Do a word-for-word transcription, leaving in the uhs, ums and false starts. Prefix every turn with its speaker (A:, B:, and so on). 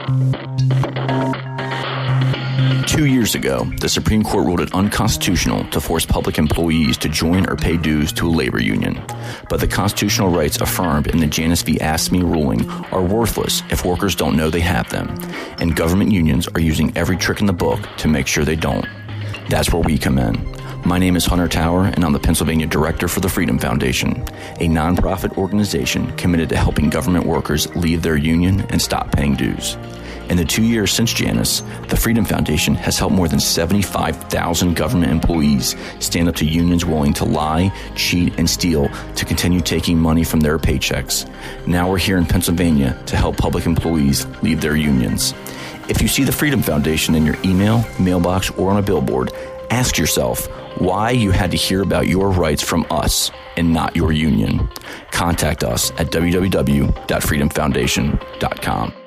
A: Two years ago, the Supreme Court ruled it unconstitutional to force public employees to join or pay dues to a labor union. But the constitutional rights affirmed in the Janus v. AFSCME ruling are worthless if workers don't know they have them, and government unions are using every trick in the book to make sure they don't. That's where we come in. My name is Hunter Tower, and I'm the Pennsylvania Director for the Freedom Foundation, a nonprofit organization committed to helping government workers leave their union and stop paying dues. In the two years since Janus, the Freedom Foundation has helped more than seventy-five thousand government employees stand up to unions willing to lie, cheat, and steal to continue taking money from their paychecks. Now we're here in Pennsylvania to help public employees leave their unions. If you see the Freedom Foundation in your email, mailbox, or on a billboard, ask yourself why you had to hear about your rights from us and not your union. Contact us at w w w dot freedom foundation dot com.